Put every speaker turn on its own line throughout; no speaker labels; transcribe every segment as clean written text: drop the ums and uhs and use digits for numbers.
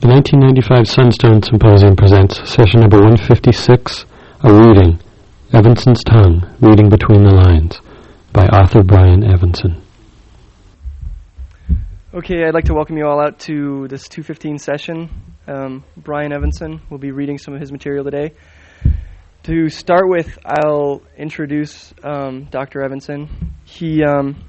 The 1995 Sunstone Symposium presents session number 156, a reading, Evanson's Tongue, Reading Between the Lines, by author Brian Evanson.
Okay, I'd like to welcome you all out to this 215 session. Brian Evanson will be reading some of his material today. To start with, I'll introduce Dr. Evanson. He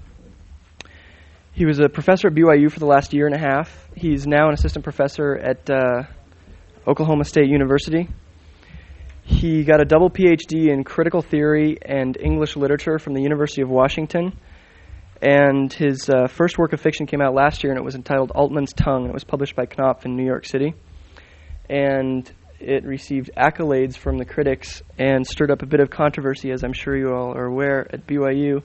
was a professor at BYU for the last year and a half. He's now an assistant professor at Oklahoma State University. He got a double PhD in critical theory and English literature from the University of Washington. And his first work of fiction came out last year, and it was entitled Altman's Tongue. It was published by Knopf in New York City. And it received accolades from the critics and stirred up a bit of controversy, as I'm sure you all are aware, at BYU.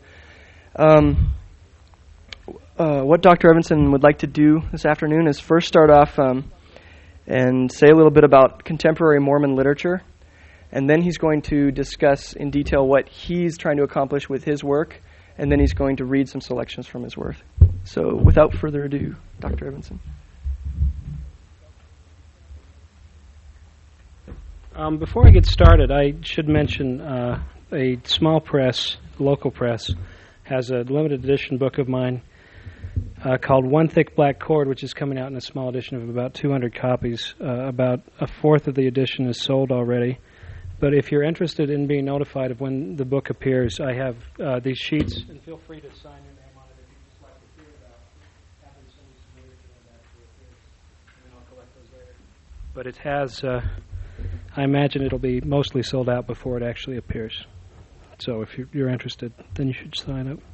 What Dr. Evanson would like to do this afternoon is first start off and say a little bit about contemporary Mormon literature, and then he's going to discuss in detail what he's trying to accomplish with his work, and then he's going to read some selections from his work. So without further ado, Dr. Evanson.
Before I get started, I should mention a small press, local press, has a limited edition book of mine called One Thick Black Cord, which is coming out in a small edition of about 200 copies. About a fourth of the edition is sold already. But if you're interested in being notified of when the book appears, I have these sheets, and feel free to sign your name on it if you just like to hear about Evanson, some literature on that and then I'll collect those later. But it has, I imagine it'll be mostly sold out before it actually appears. So if you're interested, then you should sign up.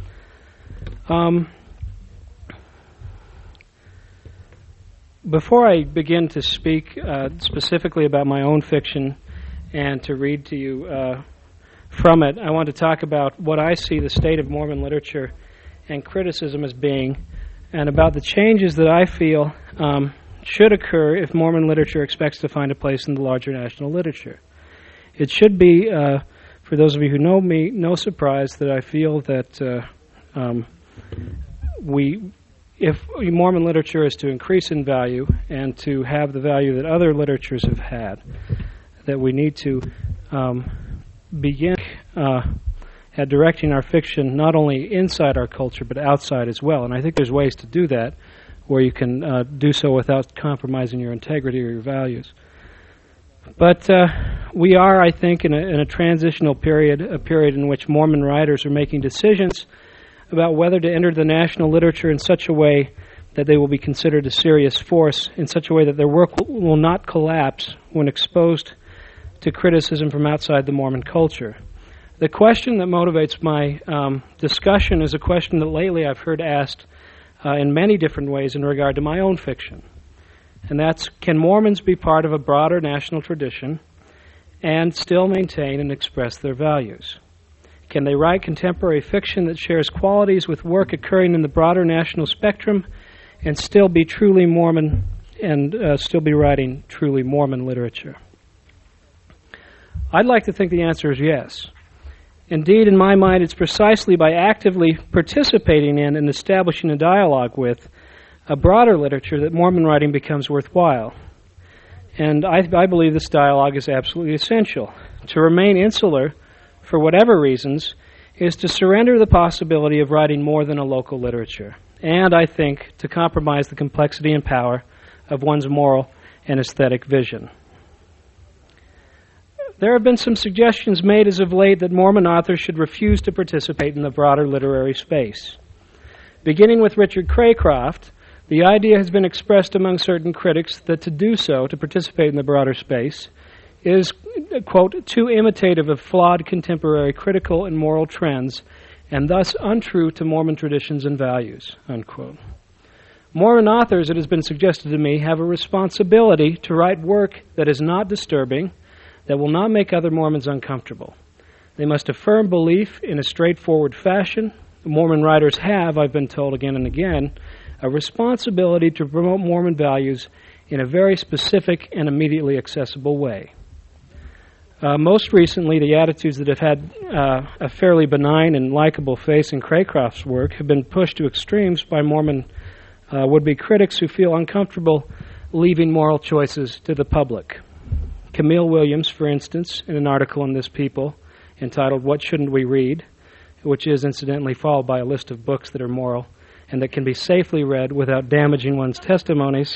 Before I begin to speak specifically about my own fiction and to read to you from it, I want to talk about what I see the state of Mormon literature and criticism as being, and about the changes that I feel should occur if Mormon literature expects to find a place in the larger national literature. It should be, for those of you who know me, no surprise that I feel that if Mormon literature is to increase in value and to have the value that other literatures have had, that we need to begin at directing our fiction not only inside our culture but outside as well. And I think there's ways to do that where you can do so without compromising your integrity or your values. But we are, I think, in a transitional period, a period in which Mormon writers are making decisions about whether to enter the national literature in such a way that they will be considered a serious force, in such a way that their work will not collapse when exposed to criticism from outside the Mormon culture. The question that motivates my discussion is a question that lately I've heard asked in many different ways in regard to my own fiction. And that's, can Mormons be part of a broader national tradition and still maintain and express their values? Can they write contemporary fiction that shares qualities with work occurring in the broader national spectrum and still be truly Mormon and still be writing truly Mormon literature? I'd like to think the answer is yes. Indeed, in my mind, it's precisely by actively participating in and establishing a dialogue with a broader literature that Mormon writing becomes worthwhile. And I believe this dialogue is absolutely essential. To remain insular, for whatever reasons, is to surrender the possibility of writing more than a local literature, and, I think, to compromise the complexity and power of one's moral and aesthetic vision. There have been some suggestions made as of late that Mormon authors should refuse to participate in the broader literary space. Beginning with Richard Craycroft, the idea has been expressed among certain critics that to do so, to participate in the broader space, is, quote, too imitative of flawed contemporary critical and moral trends, and thus untrue to Mormon traditions and values, unquote. Mormon authors, it has been suggested to me, have a responsibility to write work that is not disturbing, that will not make other Mormons uncomfortable. They must affirm belief in a straightforward fashion. Mormon writers have, I've been told again and again, a responsibility to promote Mormon values in a very specific and immediately accessible way. Most recently, the attitudes that have had a fairly benign and likable face in Craycroft's work have been pushed to extremes by Mormon would-be critics who feel uncomfortable leaving moral choices to the public. Camille Williams, for instance, in an article in This People entitled What Shouldn't We Read?, which is incidentally followed by a list of books that are moral and that can be safely read without damaging one's testimonies.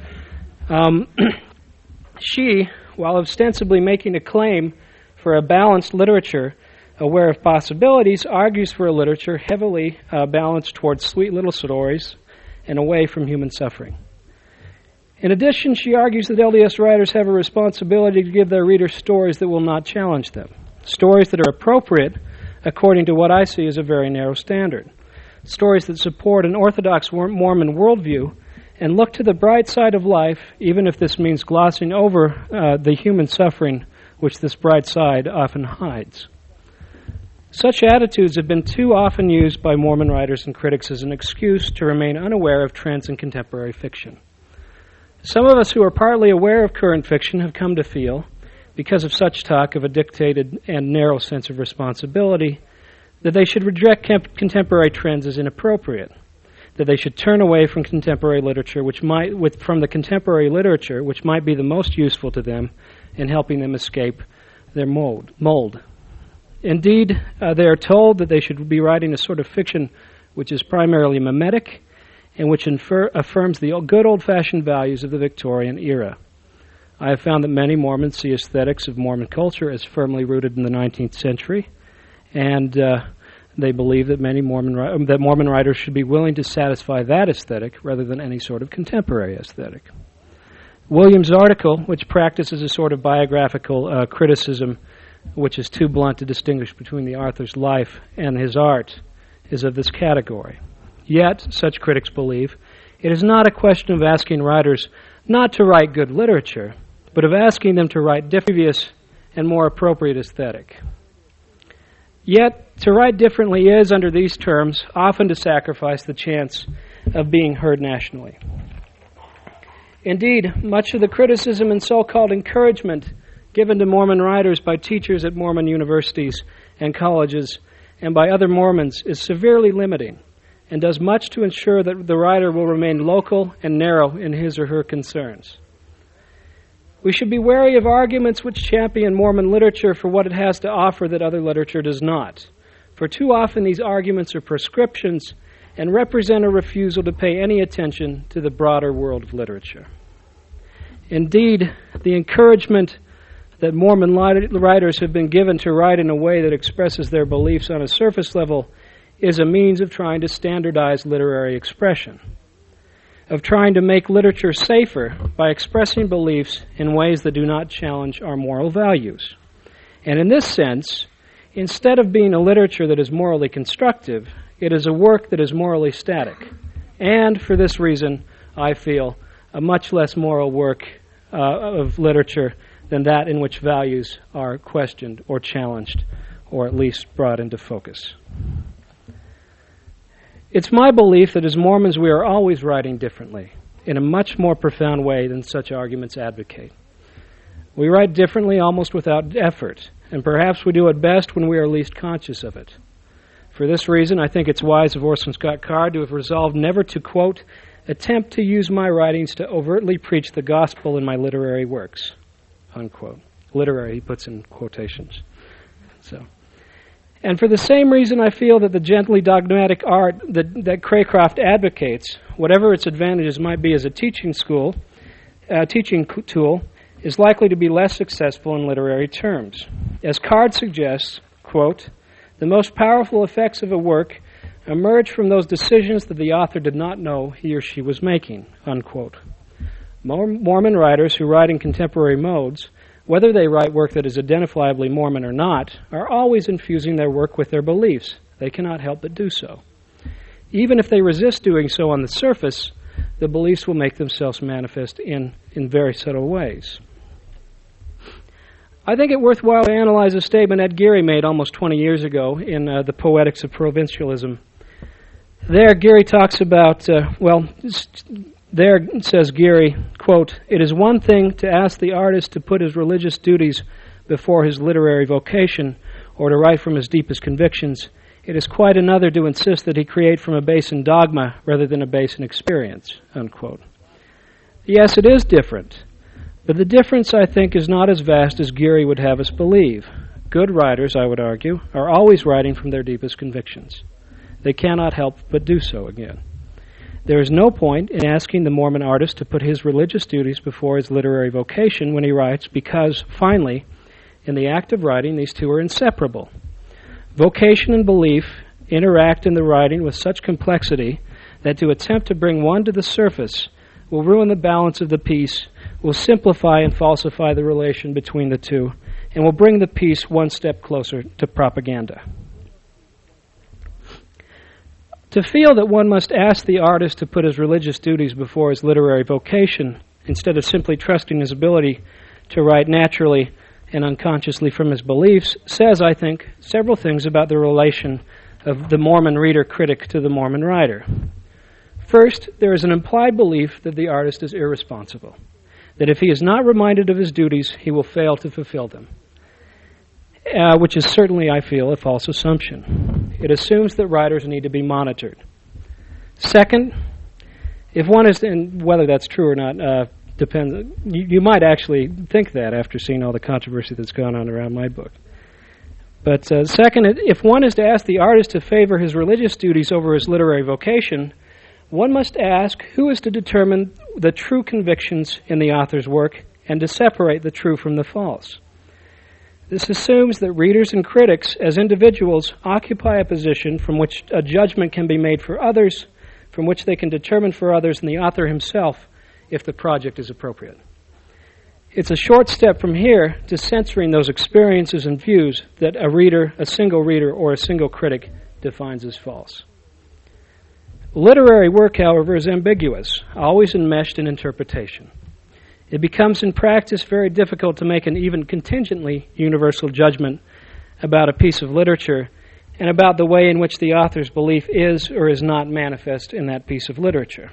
She, while ostensibly making a claim for a balanced literature aware of possibilities, argues for a literature heavily balanced towards sweet little stories and away from human suffering. In addition, she argues that LDS writers have a responsibility to give their readers stories that will not challenge them, stories that are appropriate according to what I see as a very narrow standard, stories that support an orthodox Mormon worldview and look to the bright side of life, even if this means glossing over the human suffering which this bright side often hides. Such attitudes have been too often used by Mormon writers and critics as an excuse to remain unaware of trends in contemporary fiction. Some of us who are partly aware of current fiction have come to feel, because of such talk of a dictated and narrow sense of responsibility, that they should reject contemporary trends as inappropriate, that they should turn away from contemporary literature, which might be the most useful to them in helping them escape their mold. Indeed, they are told that they should be writing a sort of fiction which is primarily mimetic and which affirms the good old-fashioned values of the Victorian era. I have found that many Mormons see aesthetics of Mormon culture as firmly rooted in the 19th century, and they believe that Mormon writers should be willing to satisfy that aesthetic rather than any sort of contemporary aesthetic. Williams' article, which practices a sort of biographical criticism which is too blunt to distinguish between the author's life and his art, is of this category. Yet, such critics believe, it is not a question of asking writers not to write good literature, but of asking them to write devious and more appropriate aesthetic. Yet, to write differently is, under these terms, often to sacrifice the chance of being heard nationally. Indeed, much of the criticism and so-called encouragement given to Mormon writers by teachers at Mormon universities and colleges and by other Mormons is severely limiting and does much to ensure that the writer will remain local and narrow in his or her concerns. We should be wary of arguments which champion Mormon literature for what it has to offer that other literature does not, for too often these arguments are prescriptions and represent a refusal to pay any attention to the broader world of literature. Indeed, the encouragement that Mormon writers have been given to write in a way that expresses their beliefs on a surface level is a means of trying to standardize literary expression, of trying to make literature safer by expressing beliefs in ways that do not challenge our moral values. And in this sense, instead of being a literature that is morally constructive, it is a work that is morally static. And for this reason, I feel, a much less moral work of literature than that in which values are questioned or challenged, or at least brought into focus. It's my belief that as Mormons we are always writing differently, in a much more profound way than such arguments advocate. We write differently almost without effort, and perhaps we do it best when we are least conscious of it. For this reason, I think it's wise of Orson Scott Card to have resolved never to, quote, attempt to use my writings to overtly preach the gospel in my literary works, unquote. Literary, he puts in quotations. And for the same reason, I feel that the gently dogmatic art that Craycroft advocates, whatever its advantages might be as a teaching tool, is likely to be less successful in literary terms. As Card suggests, quote, the most powerful effects of a work emerge from those decisions that the author did not know he or she was making, unquote. Mormon writers who write in contemporary modes, whether they write work that is identifiably Mormon or not, are always infusing their work with their beliefs. They cannot help but do so. Even if they resist doing so on the surface, the beliefs will make themselves manifest in very subtle ways. I think it worthwhile to analyze a statement Ed Geary made almost 20 years ago in The Poetics of Provincialism. There, Geary talks about, there says Geary, quote, it is one thing to ask the artist to put his religious duties before his literary vocation or to write from his deepest convictions. It is quite another to insist that he create from a base in dogma rather than a base in experience, unquote. Yes, it is different, but the difference, I think, is not as vast as Geary would have us believe. Good writers, I would argue, are always writing from their deepest convictions. They cannot help but do so again. There is no point in asking the Mormon artist to put his religious duties before his literary vocation when he writes, because, finally, in the act of writing, these two are inseparable. Vocation and belief interact in the writing with such complexity that to attempt to bring one to the surface will ruin the balance of the piece, will simplify and falsify the relation between the two, and will bring the piece one step closer to propaganda. To feel that one must ask the artist to put his religious duties before his literary vocation, instead of simply trusting his ability to write naturally and unconsciously from his beliefs, says, I think, several things about the relation of the Mormon reader-critic to the Mormon writer. First, there is an implied belief that the artist is irresponsible, that if he is not reminded of his duties, he will fail to fulfill them, which is certainly, I feel, a false assumption. It assumes that writers need to be monitored. Second, if one is, and whether that's true or not, depends. You might actually think that after seeing all the controversy that's gone on around my book. But second, if one is to ask the artist to favor his religious duties over his literary vocation, one must ask who is to determine the true convictions in the author's work and to separate the true from the false. This assumes that readers and critics, as individuals, occupy a position from which a judgment can be made for others, from which they can determine for others and the author himself if the project is appropriate. It's a short step from here to censoring those experiences and views that a reader, a single reader, or a single critic defines as false. Literary work, however, is ambiguous, always enmeshed in interpretation. It becomes in practice very difficult to make an even contingently universal judgment about a piece of literature and about the way in which the author's belief is or is not manifest in that piece of literature.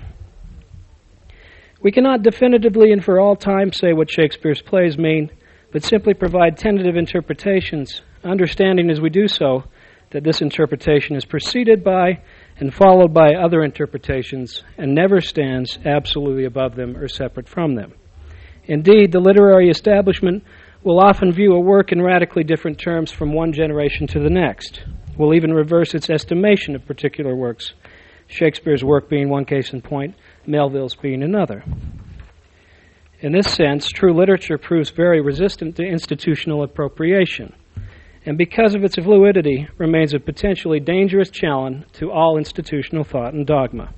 We cannot definitively and for all time say what Shakespeare's plays mean, but simply provide tentative interpretations, understanding as we do so that this interpretation is preceded by and followed by other interpretations and never stands absolutely above them or separate from them. Indeed, the literary establishment will often view a work in radically different terms from one generation to the next, will even reverse its estimation of particular works, Shakespeare's work being one case in point, Melville's being another. In this sense, true literature proves very resistant to institutional appropriation, and because of its fluidity, remains a potentially dangerous challenge to all institutional thought and dogma.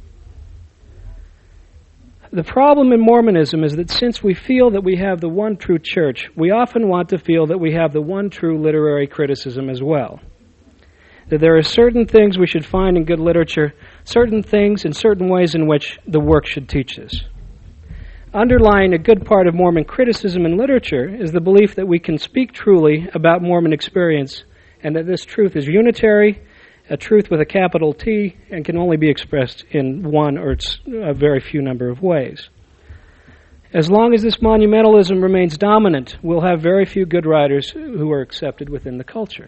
The problem in Mormonism is that since we feel that we have the one true church, we often want to feel that we have the one true literary criticism as well. That there are certain things we should find in good literature, certain things and certain ways in which the work should teach us. Underlying a good part of Mormon criticism in literature is the belief that we can speak truly about Mormon experience and that this truth is unitary, a truth with a capital T, and can only be expressed in one or a very few number of ways. As long as this monumentalism remains dominant, we'll have very few good writers who are accepted within the culture.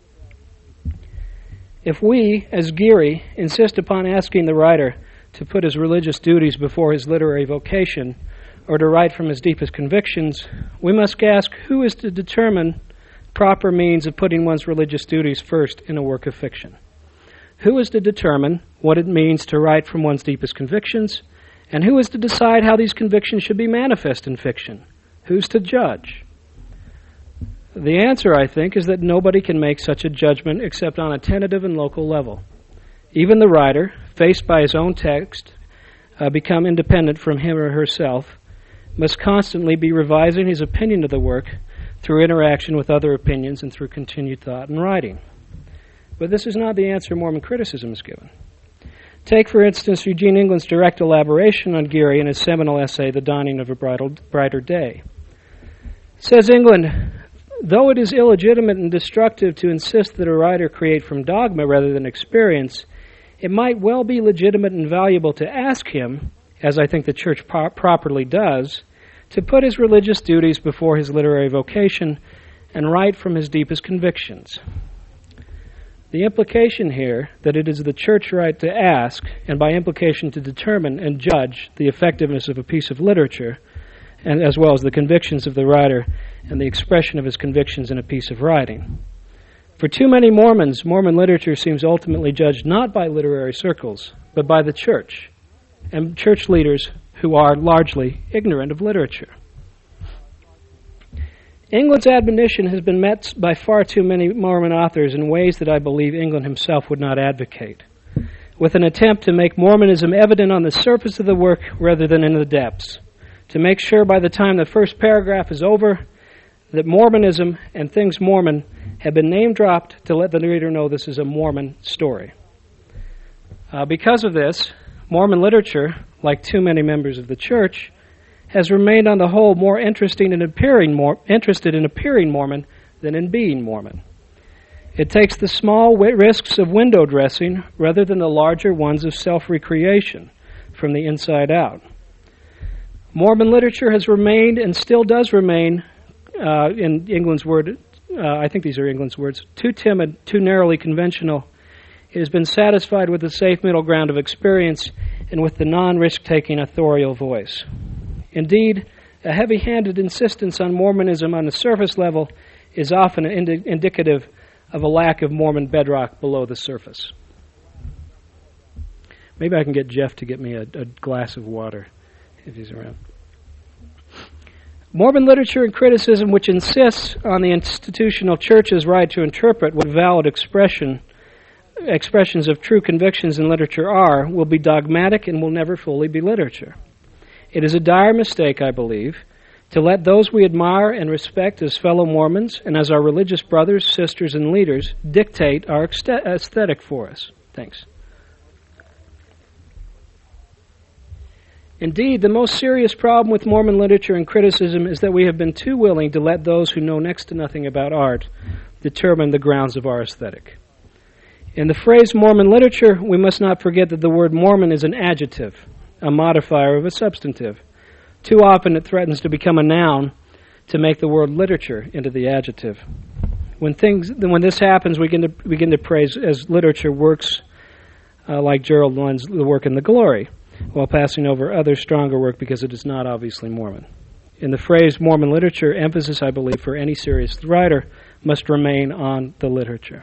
If we, as Geary, insist upon asking the writer to put his religious duties before his literary vocation, or to write from his deepest convictions, we must ask who is to determine proper means of putting one's religious duties first in a work of fiction. Who is to determine what it means to write from one's deepest convictions, and who is to decide how these convictions should be manifest in fiction? Who's to judge? The answer, I think, is that nobody can make such a judgment except on a tentative and local level. Even the writer, faced by his own text, become independent from him or herself, must constantly be revising his opinion of the work through interaction with other opinions and through continued thought and writing. But this is not the answer Mormon criticism is given. Take, for instance, Eugene England's direct elaboration on Geary in his seminal essay, The Dawning of a Brighter Day. Says England, though it is illegitimate and destructive to insist that a writer create from dogma rather than experience, it might well be legitimate and valuable to ask him, as I think the Church properly does, to put his religious duties before his literary vocation and write from his deepest convictions. The implication here that it is the church right to ask, and by implication to determine and judge the effectiveness of a piece of literature, and as well as the convictions of the writer and the expression of his convictions in a piece of writing. For too many Mormons, Mormon literature seems ultimately judged not by literary circles, but by the church, and church leaders who are largely ignorant of literature. England's admonition has been met by far too many Mormon authors in ways that I believe England himself would not advocate, with an attempt to make Mormonism evident on the surface of the work rather than in the depths, to make sure by the time the first paragraph is over that Mormonism and things Mormon have been name-dropped to let the reader know this is a Mormon story. Because of this, Mormon literature, like too many members of the church, has remained on the whole more interested in appearing Mormon than in being Mormon. It takes the small risks of window dressing rather than the larger ones of self-recreation from the inside out. Mormon literature has remained and still does remain, in England's word, I think these are England's words, too timid, too narrowly conventional. It has been satisfied with the safe middle ground of experience and with the non-risk-taking authorial voice. Indeed, a heavy-handed insistence on Mormonism on the surface level is often indicative of a lack of Mormon bedrock below the surface. Maybe I can get Jeff to get me a glass of water if he's around. Mormon literature and criticism which insists on the institutional church's right to interpret what valid expressions of true convictions in literature are will be dogmatic and will never fully be literature. It is a dire mistake, I believe, to let those we admire and respect as fellow Mormons and as our religious brothers, sisters, and leaders dictate our aesthetic for us. Thanks. Indeed, the most serious problem with Mormon literature and criticism is that we have been too willing to let those who know next to nothing about art determine the grounds of our aesthetic. In the phrase Mormon literature, we must not forget that the word Mormon is an adjective, a modifier of a substantive. Too often it threatens to become a noun to make the word literature into the adjective. When this happens, we begin to praise as literature works like Gerald Lund's The Work and the Glory, while passing over other stronger work because it is not obviously Mormon. In the phrase Mormon literature, emphasis, I believe, for any serious writer must remain on the literature.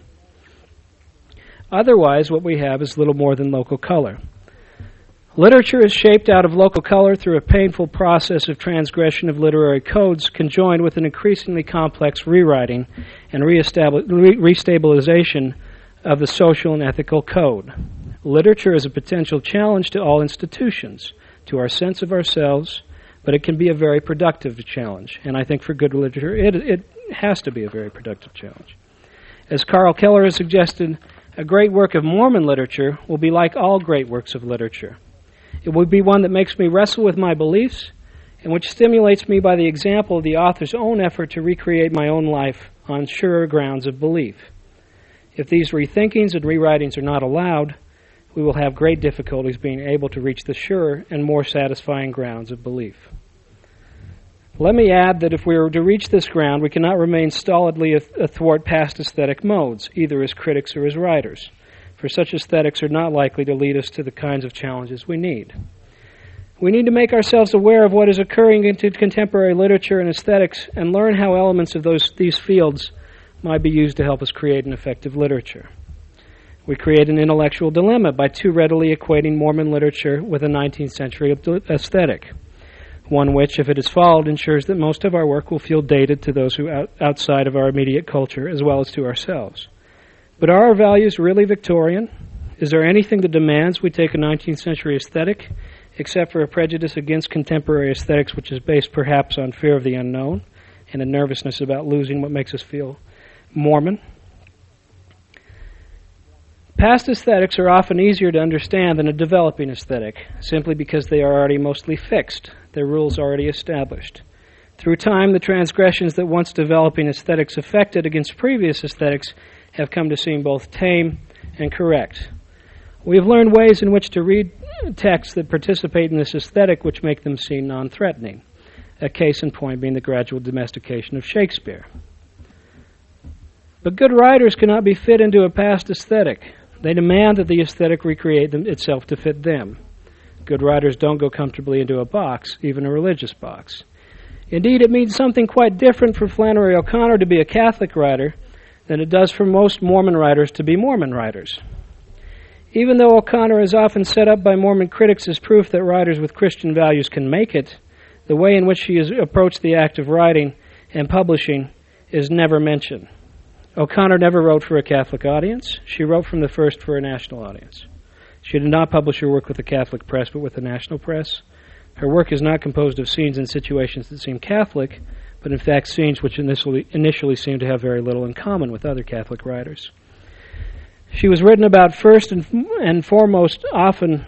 Otherwise, what we have is little more than local color. Literature is shaped out of local color through a painful process of transgression of literary codes conjoined with an increasingly complex rewriting and restabilization of the social and ethical code. Literature is a potential challenge to all institutions, to our sense of ourselves, but it can be a very productive challenge. And I think for good literature, it has to be a very productive challenge. As Carl Keller has suggested, a great work of Mormon literature will be like all great works of literature. It will be one that makes me wrestle with my beliefs and which stimulates me by the example of the author's own effort to recreate my own life on surer grounds of belief. If these rethinkings and rewritings are not allowed, we will have great difficulties being able to reach the surer and more satisfying grounds of belief. Let me add that if we are to reach this ground, we cannot remain stolidly athwart past aesthetic modes, either as critics or as writers, for such aesthetics are not likely to lead us to the kinds of challenges we need. We need to make ourselves aware of what is occurring in contemporary literature and aesthetics and learn how elements of these fields might be used to help us create an effective literature. We create an intellectual dilemma by too readily equating Mormon literature with a 19th century aesthetic, one which, if it is followed, ensures that most of our work will feel dated to those who outside of our immediate culture as well as to ourselves. But are our values really Victorian? Is there anything that demands we take a 19th century aesthetic, except for a prejudice against contemporary aesthetics which is based perhaps on fear of the unknown and a nervousness about losing what makes us feel Mormon? Past aesthetics are often easier to understand than a developing aesthetic, simply because they are already mostly fixed, their rules already established. Through time, the transgressions that once developing aesthetics effected against previous aesthetics have come to seem both tame and correct. We have learned ways in which to read texts that participate in this aesthetic which make them seem non-threatening, a case in point being the gradual domestication of Shakespeare. But good writers cannot be fit into a past aesthetic. They demand that the aesthetic recreate itself to fit them. Good writers don't go comfortably into a box, even a religious box. Indeed, it means something quite different for Flannery O'Connor to be a Catholic writer than it does for most Mormon writers to be Mormon writers. Even though O'Connor is often set up by Mormon critics as proof that writers with Christian values can make it, the way in which she has approached the act of writing and publishing is never mentioned. O'Connor never wrote for a Catholic audience. She wrote from the first for a national audience. She did not publish her work with the Catholic press, but with the national press. Her work is not composed of scenes and situations that seem Catholic, but in fact scenes which initially seem to have very little in common with other Catholic writers. She was written about first and most often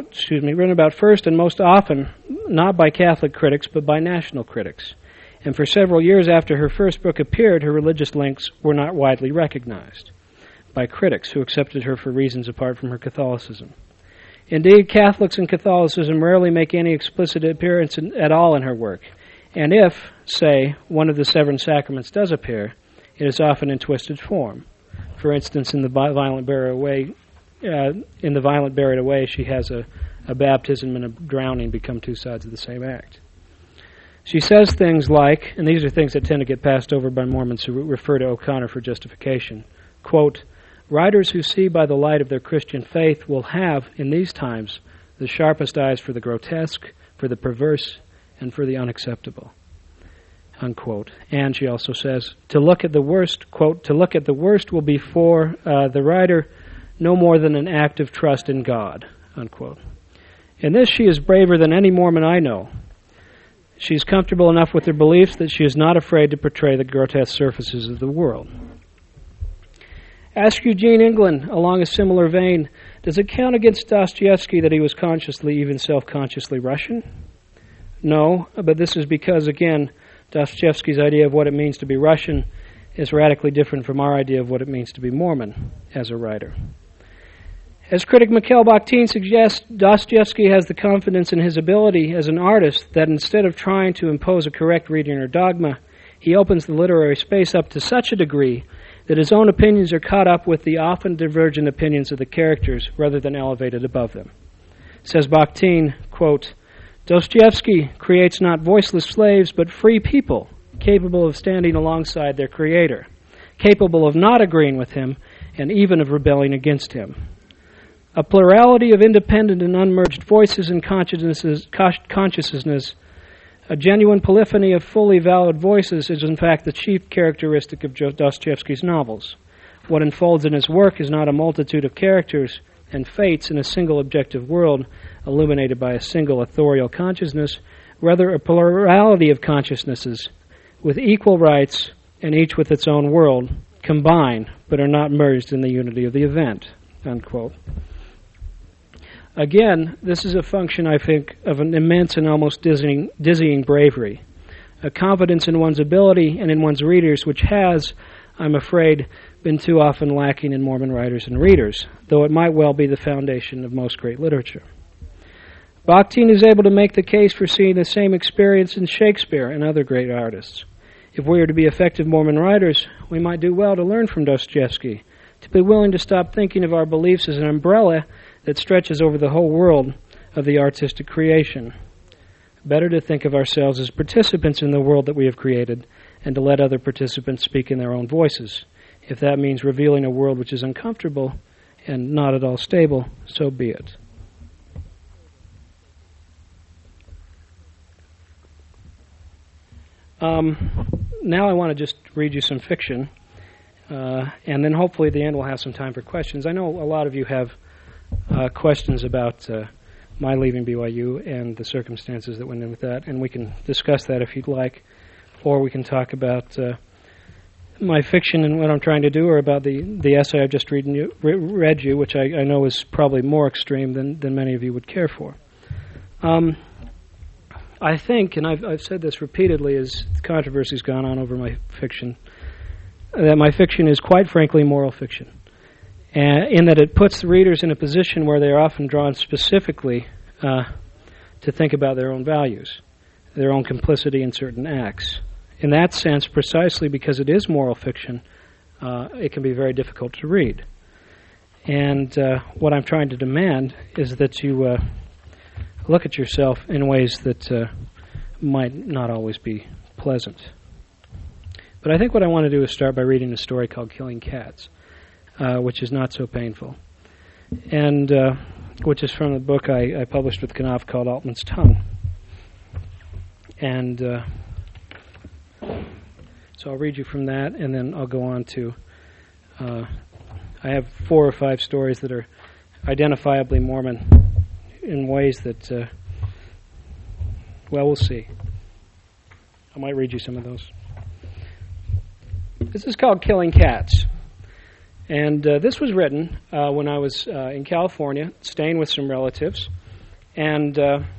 not by Catholic critics, but by national critics. And for several years after her first book appeared, her religious links were not widely recognized by critics who accepted her for reasons apart from her Catholicism. Indeed, Catholics and Catholicism rarely make any explicit appearance at all in her work. And if, say, one of the seven sacraments does appear, it is often in twisted form. For instance, in the violent buried away, she has a baptism and a drowning become two sides of the same act. She says things like, and these are things that tend to get passed over by Mormons who refer to O'Connor for justification, quote, "Writers who see by the light of their Christian faith will have, in these times, the sharpest eyes for the grotesque, for the perverse, and for the unacceptable." Unquote. And she also says, to look at the worst, quote, "To look at the worst will be for the writer no more than an act of trust in God," unquote. In this, she is braver than any Mormon I know. She is comfortable enough with her beliefs that she is not afraid to portray the grotesque surfaces of the world. Ask Eugene England, along a similar vein, does it count against Dostoevsky that he was consciously, even self-consciously Russian? No, but this is because, again, Dostoevsky's idea of what it means to be Russian is radically different from our idea of what it means to be Mormon as a writer. As critic Mikhail Bakhtin suggests, Dostoevsky has the confidence in his ability as an artist that instead of trying to impose a correct reading or dogma, he opens the literary space up to such a degree that his own opinions are caught up with the often divergent opinions of the characters rather than elevated above them. Says Bakhtin, quote, "Dostoevsky creates not voiceless slaves, but free people, capable of standing alongside their creator, capable of not agreeing with him, and even of rebelling against him. A plurality of independent and unmerged voices and consciousnesses, a genuine polyphony of fully valid voices is in fact the chief characteristic of Dostoevsky's novels. What unfolds in his work is not a multitude of characters and fates in a single objective world illuminated by a single authorial consciousness, rather a plurality of consciousnesses with equal rights and each with its own world, combine but are not merged in the unity of the event." Unquote. Again, this is a function, I think, of an immense and almost dizzying bravery, a confidence in one's ability and in one's readers which has, I'm afraid, been too often lacking in Mormon writers and readers, though it might well be the foundation of most great literature. Bakhtin is able to make the case for seeing the same experience in Shakespeare and other great artists. If we are to be effective Mormon writers, we might do well to learn from Dostoevsky, to be willing to stop thinking of our beliefs as an umbrella that stretches over the whole world of the artistic creation. Better to think of ourselves as participants in the world that we have created and to let other participants speak in their own voices. If that means revealing a world which is uncomfortable and not at all stable, so be it. Now I want to just read you some fiction, and then hopefully at the end we'll have some time for questions. I know a lot of you have questions about my leaving BYU and the circumstances that went in with that, and we can discuss that if you'd like, or we can talk about my fiction and what I'm trying to do, or about the essay I just read you, which I know is probably more extreme than many of you would care for. I think, and I've said this repeatedly as controversy's gone on over my fiction, that my fiction is quite frankly moral fiction, in that it puts the readers in a position where they are often drawn specifically to think about their own values, their own complicity in certain acts. In that sense, precisely because it is moral fiction, it can be very difficult to read. And what I'm trying to demand is that you look at yourself in ways that might not always be pleasant. But I think what I want to do is start by reading a story called Killing Cats, which is not so painful, and which is from the book I published with Knopf called Altman's Tongue. And so I'll read you from that, and then I'll go on to... I have 4 or 5 stories that are identifiably Mormon in ways that, well, we'll see. I might read you some of those. This is called Killing Cats. And this was written when I was in California, staying with some relatives. And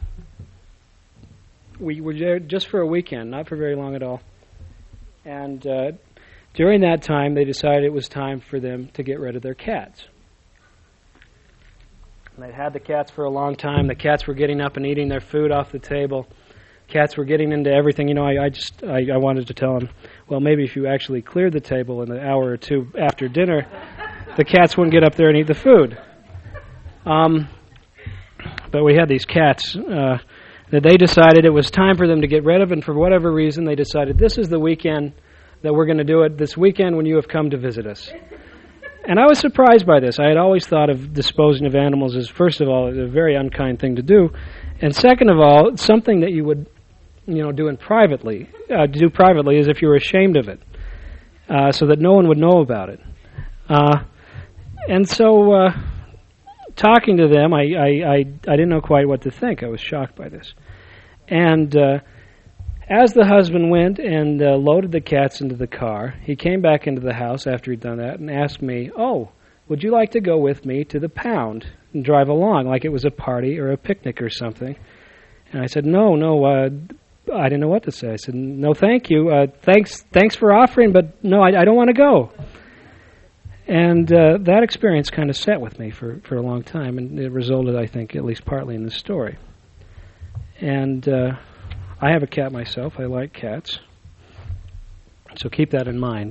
we were there just for a weekend, not for very long at all. And during that time, they decided it was time for them to get rid of their cats. And they'd had the cats for a long time. The cats were getting up and eating their food off the table. Cats were getting into everything. You know, I wanted to tell them, well, maybe if you actually cleared the table in an hour or two after dinner, the cats wouldn't get up there and eat the food. But we had these cats that they decided it was time for them to get rid of, and for whatever reason, they decided this is the weekend that we're going to do it, this weekend when you have come to visit us. And I was surprised by this. I had always thought of disposing of animals as, first of all, a very unkind thing to do, and second of all, something that you would, do privately as if you were ashamed of it, so that no one would know about it. And so, talking to them, I didn't know quite what to think. I was shocked by this. And as the husband went and loaded the cats into the car, he came back into the house after he'd done that and asked me, "Oh, would you like to go with me to the pound and drive along like it was a party or a picnic or something?" And I said, no, I didn't know what to say. I said, "No, thank you. Thanks for offering, but no, I don't want to go." And that experience kind of sat with me for a long time, and it resulted, I think, at least partly in this story. And I have a cat myself. I like cats. So keep that in mind.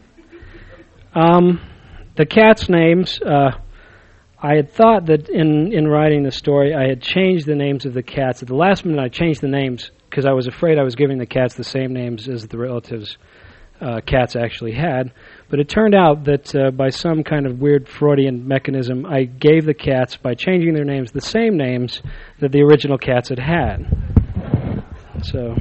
The cats' names, I had thought that in writing the story, I had changed the names of the cats. At the last minute, I changed the names because I was afraid I was giving the cats the same names as the relatives' cats actually had. But it turned out that by some kind of weird Freudian mechanism, I gave the cats, by changing their names, the same names that the original cats had had. So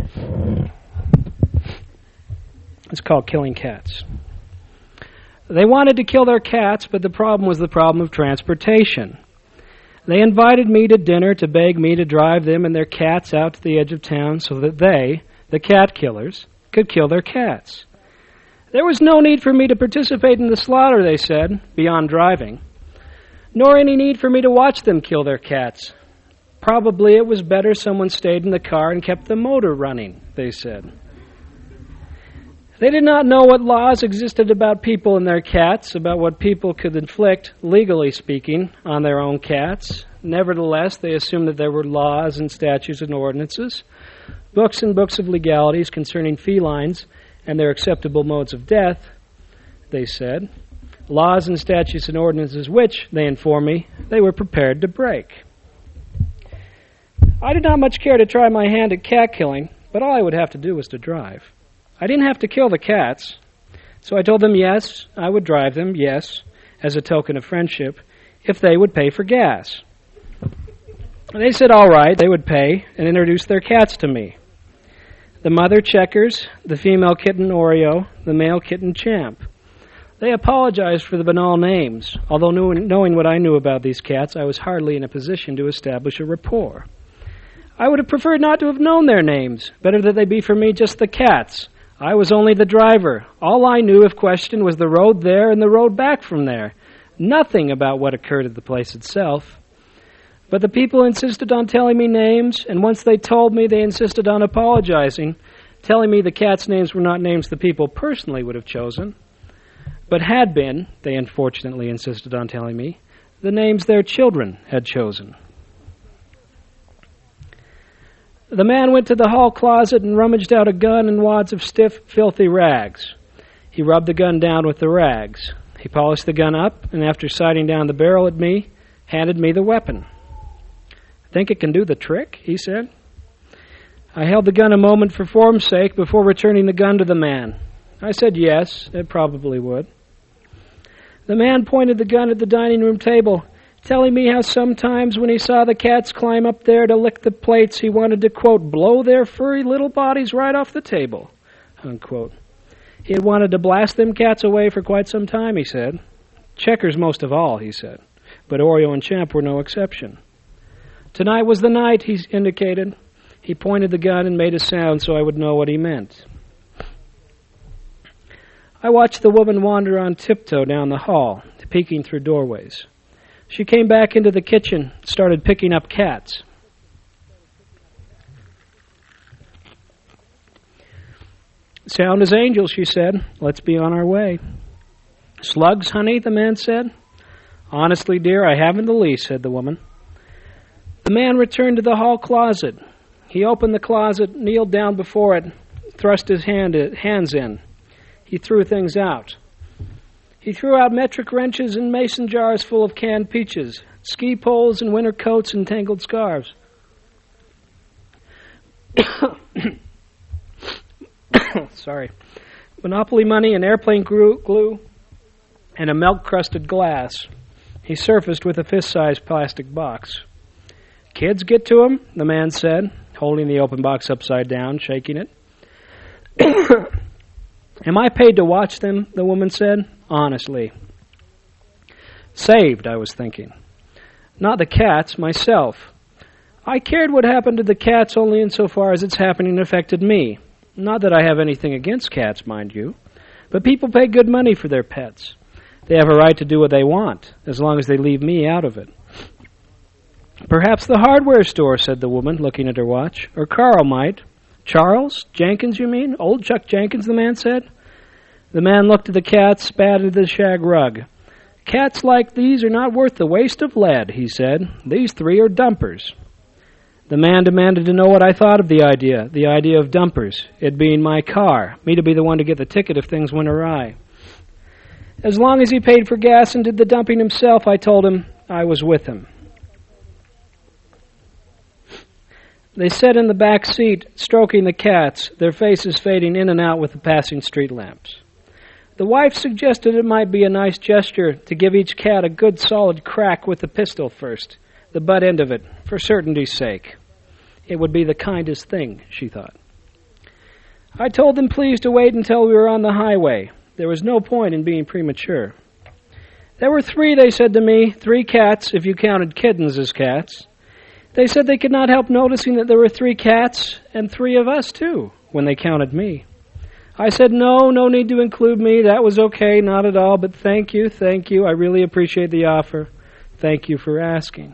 it's called Killing Cats. They wanted to kill their cats, but the problem was the problem of transportation. They invited me to dinner to beg me to drive them and their cats out to the edge of town so that they, the cat killers, could kill their cats. There was no need for me to participate in the slaughter, they said, beyond driving, nor any need for me to watch them kill their cats. Probably it was better someone stayed in the car and kept the motor running, they said. They did not know what laws existed about people and their cats, about what people could inflict, legally speaking, on their own cats. Nevertheless, they assumed that there were laws and statutes and ordinances, books and books of legalities concerning felines and their acceptable modes of death, they said. Laws and statutes and ordinances which, they informed me, they were prepared to break. I did not much care to try my hand at cat killing, but all I would have to do was to drive. I didn't have to kill the cats, so I told them yes, I would drive them, yes, as a token of friendship, if they would pay for gas. They said all right, they would pay, and introduced their cats to me. The mother Checkers, the female kitten Oreo, the male kitten Champ. They apologized for the banal names, although knowing what I knew about these cats, I was hardly in a position to establish a rapport. I would have preferred not to have known their names. Better that they be for me just the cats. I was only the driver. All I knew, if questioned, was the road there and the road back from there. Nothing about what occurred at the place itself. But the people insisted on telling me names, and once they told me, they insisted on apologizing, telling me the cats' names were not names the people personally would have chosen, but had been, they unfortunately insisted on telling me, the names their children had chosen. The man went to the hall closet and rummaged out a gun and wads of stiff, filthy rags. He rubbed the gun down with the rags. He polished the gun up, and after sighting down the barrel at me, handed me the weapon. "Think it can do the trick?" he said. I held the gun a moment for form's sake before returning the gun to the man. I said yes, it probably would. The man pointed the gun at the dining room table, telling me how sometimes when he saw the cats climb up there to lick the plates, he wanted to, quote, blow their furry little bodies right off the table, unquote. He had wanted to blast them cats away for quite some time, he said. Checkers most of all, he said, but Oreo and Champ were no exception. Tonight was the night, he indicated. He pointed the gun and made a sound so I would know what he meant. I watched the woman wander on tiptoe down the hall, peeking through doorways. She came back into the kitchen, started picking up cats. "Sound as angels," she said. "Let's be on our way." "Slugs, honey?" the man said. "Honestly, dear, I haven't the least," said the woman. The man returned to the hall closet. He opened the closet, kneeled down before it, thrust his hands in. He threw things out. He threw out metric wrenches and mason jars full of canned peaches, ski poles and winter coats and tangled scarves. Sorry. Monopoly money and airplane glue and a milk-crusted glass. He surfaced with a fist-sized plastic box. "Kids get to 'em," the man said, holding the open box upside down, shaking it. "Am I paid to watch them?" the woman said. "Honestly." Saved, I was thinking. Not the cats, myself. I cared what happened to the cats only insofar as its happening affected me. Not that I have anything against cats, mind you, but people pay good money for their pets. They have a right to do what they want, as long as they leave me out of it. "Perhaps the hardware store," said the woman, looking at her watch. "Or Carl might." "Charles? Jenkins, you mean? Old Chuck Jenkins," the man said. The man looked at the cats, spat into the shag rug. "Cats like these are not worth the waste of lead," he said. "These three are dumpers." The man demanded to know what I thought of the idea of dumpers, it being my car, me to be the one to get the ticket if things went awry. As long as he paid for gas and did the dumping himself, I told him I was with him. They sat in the back seat, stroking the cats, their faces fading in and out with the passing street lamps. The wife suggested it might be a nice gesture to give each cat a good solid crack with the pistol first, the butt end of it, for certainty's sake. It would be the kindest thing, she thought. I told them please to wait until we were on the highway. There was no point in being premature. There were three, they said to me, 3 cats, if you counted kittens as cats. They said they could not help noticing that there were 3 cats and 3 of us, too, when they counted me. I said, no need to include me. That was okay, not at all, but thank you. I really appreciate the offer. Thank you for asking.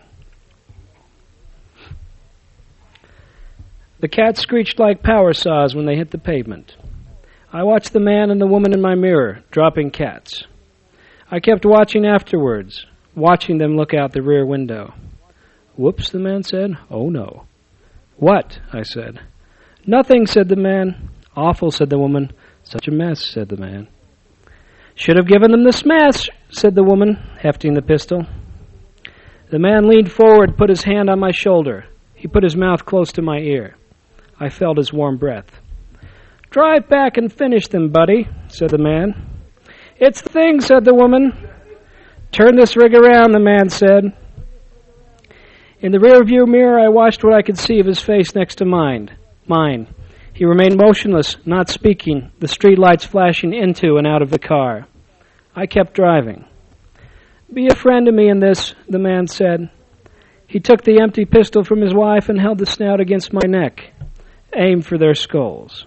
The cats screeched like power saws when they hit the pavement. I watched the man and the woman in my mirror, dropping cats. I kept watching afterwards, watching them look out the rear window. Whoops, the man said. Oh, no. What? I said. Nothing, said the man. Awful, said the woman. Such a mess, said the man. Should have given them the smash, said the woman, hefting the pistol. The man leaned forward, put his hand on my shoulder. He put his mouth close to my ear. I felt his warm breath. Drive back and finish them, buddy, said the man. It's the thing, said the woman. Turn this rig around, the man said. In the rearview mirror, I watched what I could see of his face next to mine. He remained motionless, not speaking, the street lights flashing into and out of the car. I kept driving. Be a friend to me in this, the man said. He took the empty pistol from his wife and held the snout against my neck. Aim for their skulls.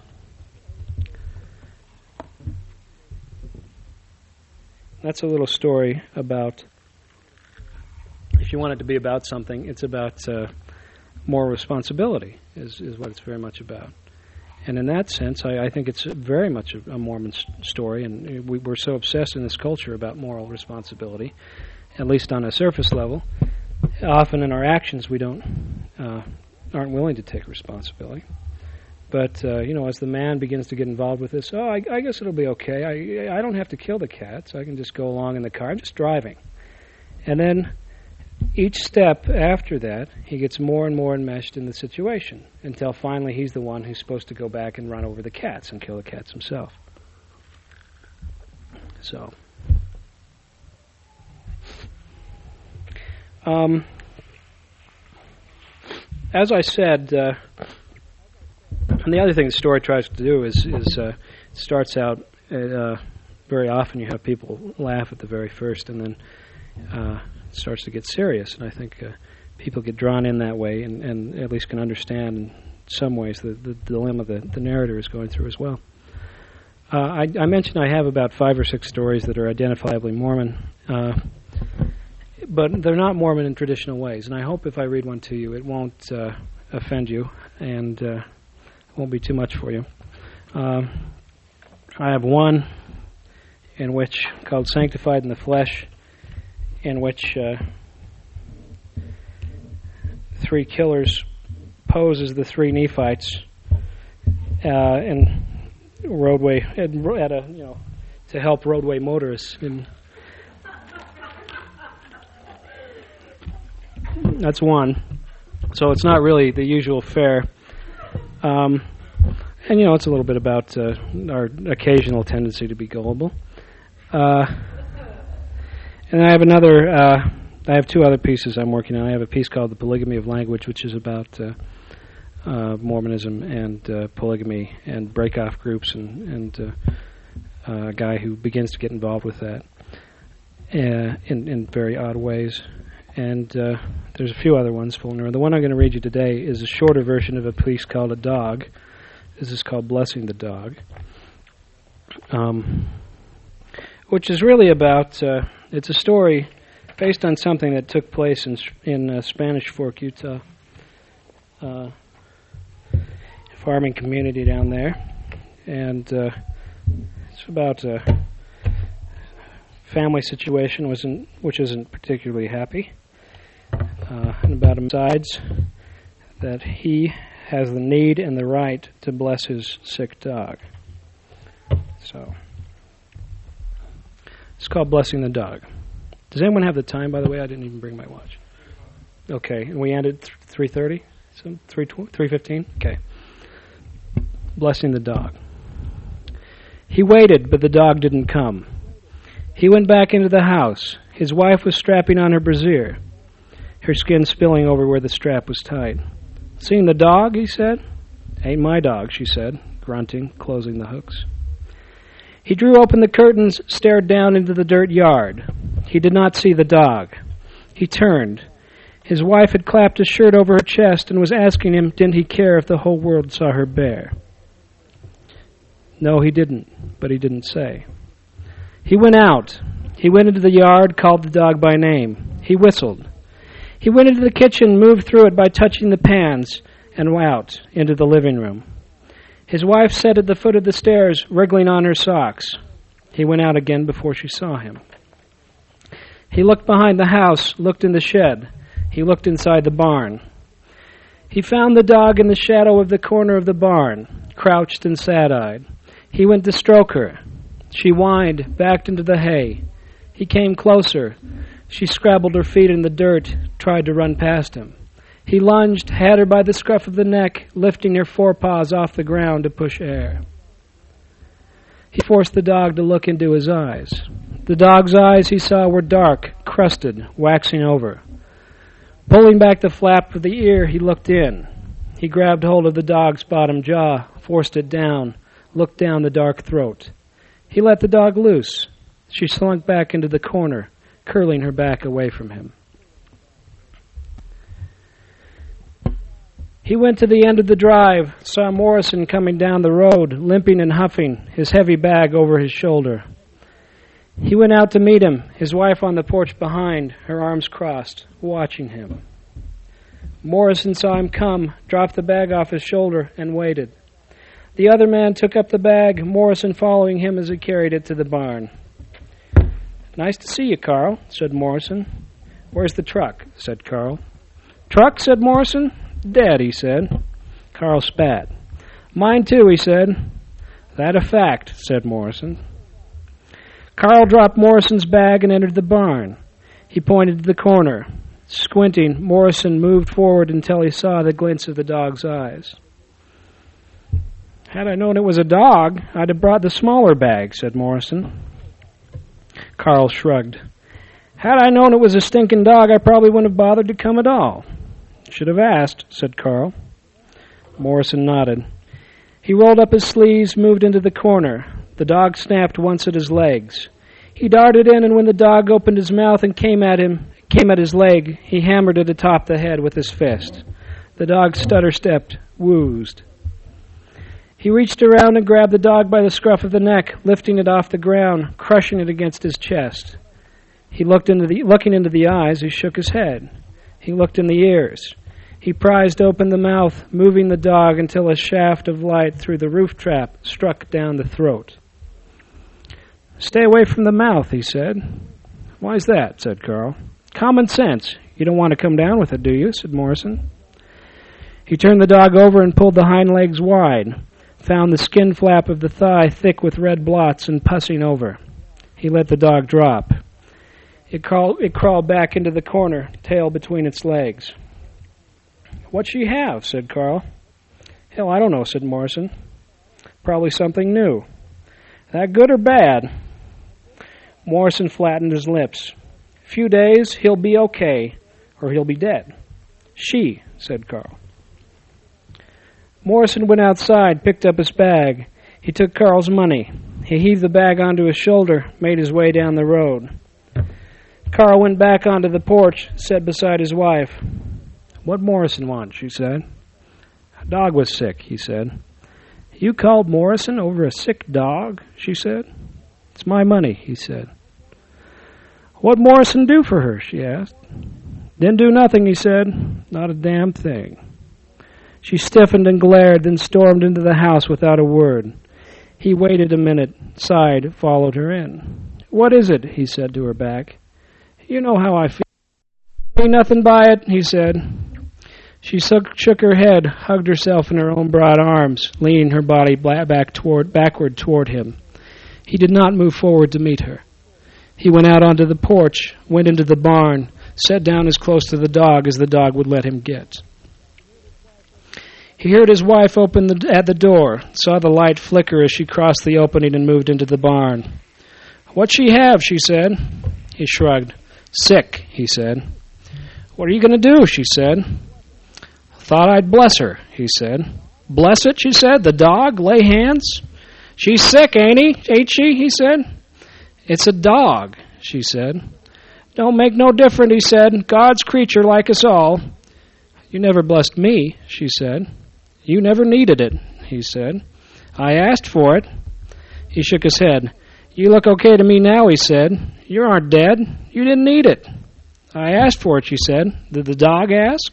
That's a little story about, if you want it to be about something, it's about moral responsibility, is what it's very much about. And in that sense, I think it's very much a Mormon story, and we're so obsessed in this culture about moral responsibility, at least on a surface level. Often in our actions, we aren't willing to take responsibility. But, as the man begins to get involved with this, I guess it'll be okay. I don't have to kill the cats. I can just go along in the car. I'm just driving. And then each step after that, he gets more and more enmeshed in the situation until finally he's the one who's supposed to go back and run over the cats and kill the cats himself. So, as I said, and the other thing the story tries to do is it starts out, very often you have people laugh at the very first, and then it starts to get serious, and I think people get drawn in that way and at least can understand in some ways the dilemma that the narrator is going through as well. I mentioned I have about 5 or 6 stories that are identifiably Mormon, but they're not Mormon in traditional ways, and I hope if I read one to you it won't offend you and won't be too much for you. I have one in which, called Sanctified in the Flesh, in which 3 killers pose as the 3 Nephites in roadway to help roadway motorists. And that's one. So it's not really the usual fare. And it's a little bit about our occasional tendency to be gullible. And I have I have 2 other pieces I'm working on. I have a piece called The Polygamy of Language, which is about Mormonism and polygamy and break-off groups and a guy who begins to get involved with that in very odd ways. And there's a few other ones floating around. The one I'm going to read you today is a shorter version of a piece called A Dog. This is called Blessing the Dog, which is really about, it's a story based on something that took place in Spanish Fork, Utah, farming community down there. And it's about a family situation which isn't particularly happy, and about him decides that he has the need and the right to bless his sick dog. So it's called Blessing the Dog. Does anyone have the time, by the way? I didn't even bring my watch. Okay, and we ended 3:30? So 3:15? Okay. Blessing the Dog. He waited, but the dog didn't come. He went back into the house. His wife was strapping on her brassiere, her skin spilling over where the strap was tied. "Seen the dog?" he said. "Ain't my dog," she said, grunting, closing the hooks. He drew open the curtains, stared down into the dirt yard. He did not see the dog. He turned. His wife had clapped his shirt over her chest and was asking him, didn't he care if the whole world saw her bare? No, he didn't, but he didn't say. He went out. He went into the yard, called the dog by name. He whistled. He went into the kitchen, moved through it by touching the pans, and out into the living room. His wife sat at the foot of the stairs, wriggling on her socks. He went out again before she saw him. He looked behind the house, looked in the shed. He looked inside the barn. He found the dog in the shadow of the corner of the barn, crouched and sad-eyed. He went to stroke her. She whined, backed into the hay. He came closer. She scrabbled her feet in the dirt, tried to run past him. He lunged, had her by the scruff of the neck, lifting her forepaws off the ground to push air. He forced the dog to look into his eyes. The dog's eyes, he saw, were dark, crusted, waxing over. Pulling back the flap of the ear, he looked in. He grabbed hold of the dog's bottom jaw, forced it down, looked down the dark throat. He let the dog loose. She slunk back into the corner, curling her back away from him. He went to the end of the drive, saw Morrison coming down the road, limping and huffing, his heavy bag over his shoulder. He went out to meet him, his wife on the porch behind, her arms crossed, watching him. Morrison saw him come, dropped the bag off his shoulder, and waited. The other man took up the bag, Morrison following him as he carried it to the barn. "Nice to see you, Carl," said Morrison. "Where's the truck?" said Carl. "Truck?" said Morrison. "Dead," he said. Carl spat. Mine too, he said. That a fact, said Morrison. Carl dropped Morrison's bag and entered the barn. He pointed to the corner. Squinting, Morrison moved forward until he saw the glints of the dog's eyes. Had I known it was a dog, I'd have brought the smaller bag, said Morrison. Carl shrugged. Had I known it was a stinking dog, I probably wouldn't have bothered to come at all. Should have asked, said Carl. Morrison nodded. He rolled up his sleeves, moved into the corner. The dog snapped once at his legs. He darted in, and when the dog opened his mouth and came at his leg, he hammered it atop the head with his fist. The dog stutter-stepped, woozed. He reached around and grabbed the dog by the scruff of the neck, lifting it off the ground, crushing it against his chest. Looking into the eyes, he shook his head. He looked in the ears. He prized open the mouth, moving the dog until a shaft of light through the roof trap struck down the throat. Stay away from the mouth, he said. Why's that? Said Carl. Common sense. You don't want to come down with it, do you? Said Morrison. He turned the dog over and pulled the hind legs wide, found the skin flap of the thigh thick with red blots and pussing over. He let the dog drop. It crawled back into the corner, tail between its legs. What'd she have? Said Carl. Hell, I don't know, said Morrison. Probably something new. That good or bad? Morrison flattened his lips. Few days, he'll be okay, or he'll be dead. She, said Carl. Morrison went outside, picked up his bag. He took Carl's money. He heaved the bag onto his shoulder, made his way down the road. Carl went back onto the porch, sat beside his wife. What Morrison want? She said. A dog was sick, he said. You called Morrison over a sick dog? She said. It's my money, he said. What'd Morrison do for her? She asked. Didn't do nothing, he said. Not a damn thing. She stiffened and glared, then stormed into the house without a word. He waited a minute, sighed, followed her in. What is it? He said to her back. You know how I feel. Ain't nothing by it, he said. She shook her head, hugged herself in her own broad arms, leaning her body backward toward him. He did not move forward to meet her. He went out onto the porch, went into the barn, sat down as close to the dog as the dog would let him get. He heard his wife open at the door, saw the light flicker as she crossed the opening and moved into the barn. What'd she have? She said. He shrugged. Sick, he said. What are you going to do? She said. Thought I'd bless her, he said. Bless it, she said. The dog? Lay hands? She's sick, ain't she? He said. It's a dog, she said. Don't make no difference, he said. God's creature like us all. You never blessed me, she said. You never needed it, he said. I asked for it. He shook his head. You look okay to me now, he said. You aren't dead. You didn't need it. I asked for it, she said. Did the dog ask?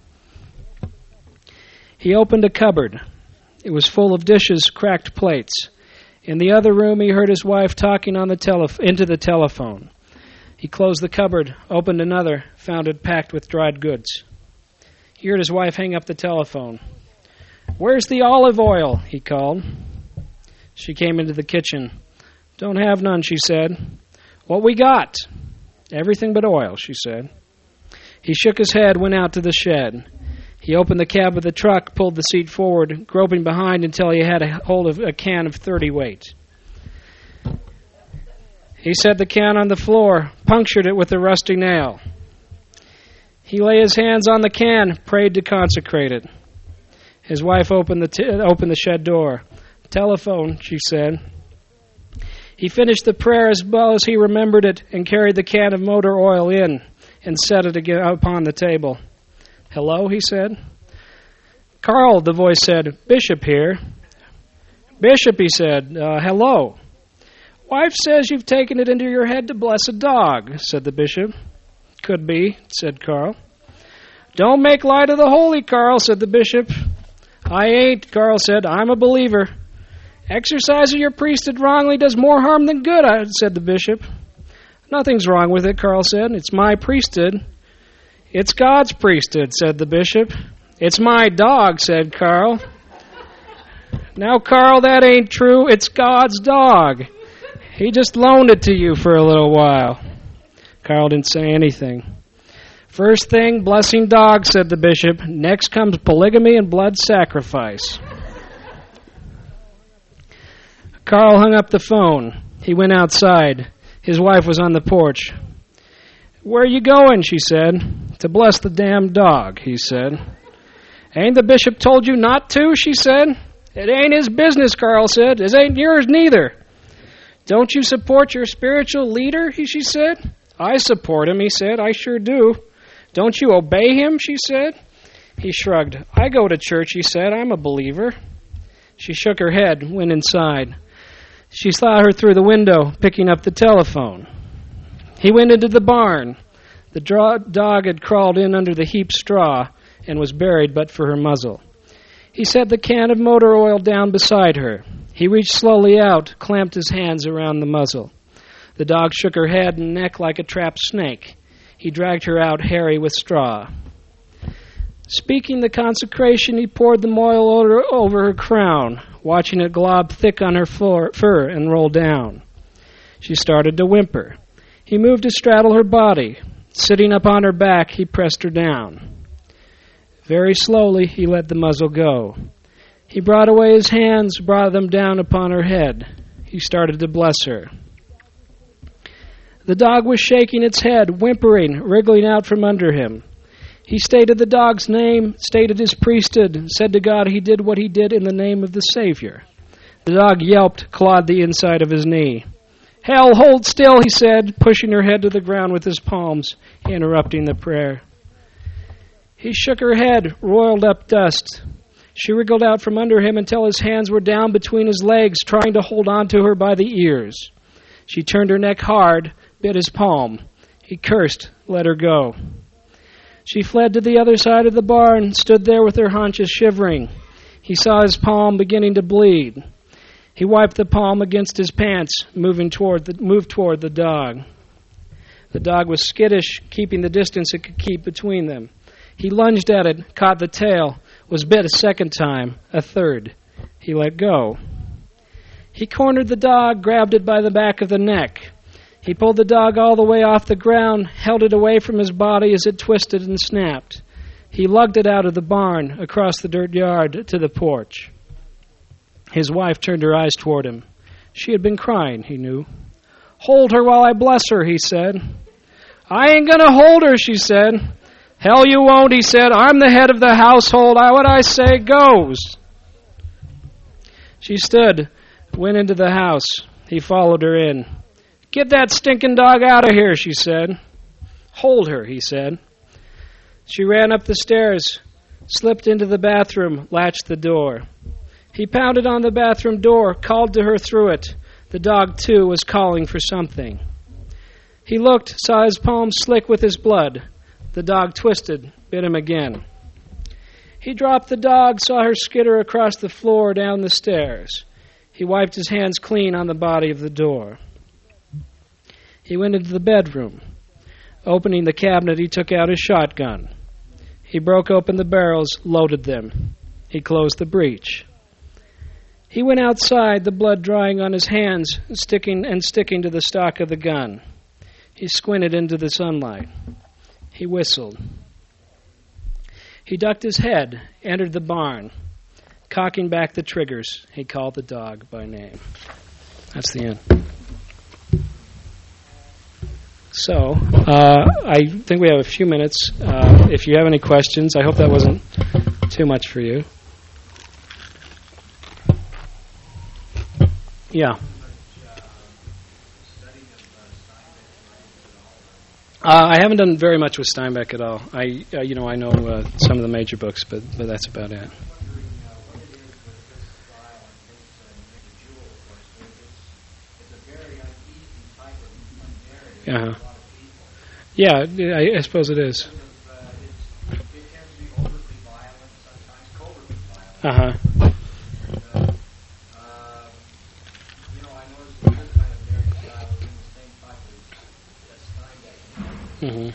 He opened a cupboard. It was full of dishes, cracked plates. In the other room, he heard his wife talking on into the telephone. He closed the cupboard, opened another, found it packed with dried goods. He heard his wife hang up the telephone. Where's the olive oil? He called. She came into the kitchen. Don't have none, she said. What we got? Everything but oil, she said. He shook his head, went out to the shed. He opened the cab of the truck, pulled the seat forward, groping behind until he had a hold of a can of 30 weight. He set the can on the floor, punctured it with a rusty nail. He lay his hands on the can, prayed to consecrate it. His wife opened the shed door. Telephone, she said. He finished the prayer as well as he remembered it and carried the can of motor oil in and set it again upon the table. Hello, he said. Carl, the voice said. Bishop here. Bishop, he said. Hello. Wife says you've taken it into your head to bless a dog, said the bishop. Could be, said Carl. Don't make light of the holy, Carl, said the bishop. I ain't, Carl said. I'm a believer. Exercising your priesthood wrongly does more harm than good, said the bishop. Nothing's wrong with it, Carl said. It's my priesthood. It's God's priesthood, said the bishop. It's my dog, said Carl. Now, Carl, that ain't true. It's God's dog. He just loaned it to you for a little while. Carl didn't say anything. First thing, blessing dog, said the bishop. Next comes polygamy and blood sacrifice. Carl hung up the phone. He went outside. His wife was on the porch. Where are you going, she said. To bless the damn dog, he said. Ain't the bishop told you not to, she said. It ain't his business, Carl said. It ain't yours neither. Don't you support your spiritual leader, she said. I support him, he said. I sure do. Don't you obey him, she said. He shrugged. I go to church, he said. I'm a believer. She shook her head, went inside. She saw her through the window, picking up the telephone. He went into the barn. The dog had crawled in under the heaped straw and was buried but for her muzzle. He set the can of motor oil down beside her. He reached slowly out, clamped his hands around the muzzle. The dog shook her head and neck like a trapped snake. He dragged her out, hairy with straw. Speaking the consecration, he poured the oil over her crown, watching it glob thick on her fur and roll down. She started to whimper. He moved to straddle her body. Sitting up on her back, he pressed her down. Very slowly, he let the muzzle go. He brought away his hands, brought them down upon her head. He started to bless her. The dog was shaking its head, whimpering, wriggling out from under him. He stated the dog's name, stated his priesthood, said to God he did what he did in the name of the Savior. The dog yelped, clawed the inside of his knee. Hell, hold still, he said, pushing her head to the ground with his palms, interrupting the prayer. He shook her head, roiled up dust. She wriggled out from under him until his hands were down between his legs, trying to hold on to her by the ears. She turned her neck hard, bit his palm. He cursed, let her go. She fled to the other side of the barn, stood there with her haunches shivering. He saw his palm beginning to bleed. He wiped the palm against his pants, moved toward the dog. The dog was skittish, keeping the distance it could keep between them. He lunged at it, caught the tail, was bit a second time, a third. He let go. He cornered the dog, grabbed it by the back of the neck. He pulled the dog all the way off the ground, held it away from his body as it twisted and snapped. He lugged it out of the barn, across the dirt yard, to the porch. His wife turned her eyes toward him. She had been crying, he knew. Hold her while I bless her, he said. I ain't going to hold her, she said. Hell you won't, he said. I'm the head of the household. What I say goes. She stood, went into the house. He followed her in. Get that stinking dog out of here, she said. Hold her, he said. She ran up the stairs, slipped into the bathroom, latched the door. He pounded on the bathroom door, called to her through it. The dog, too, was calling for something. He looked, saw his palm slick with his blood. The dog twisted, bit him again. He dropped the dog, saw her skitter across the floor down the stairs. He wiped his hands clean on the body of the door. He went into the bedroom. Opening the cabinet, he took out his shotgun. He broke open the barrels, loaded them. He closed the breech. He went outside, the blood drying on his hands, sticking to the stock of the gun. He squinted into the sunlight. He whistled. He ducked his head, entered the barn. Cocking back the triggers, he called the dog by name. That's the end. So, I think we have a few minutes. If you have any questions, I hope that wasn't too much for you. Yeah. I haven't done very much with Steinbeck at all. I know some of the major books, but that's about it. Uh-huh. Yeah, I suppose it is. Uh-huh. Mm-hmm.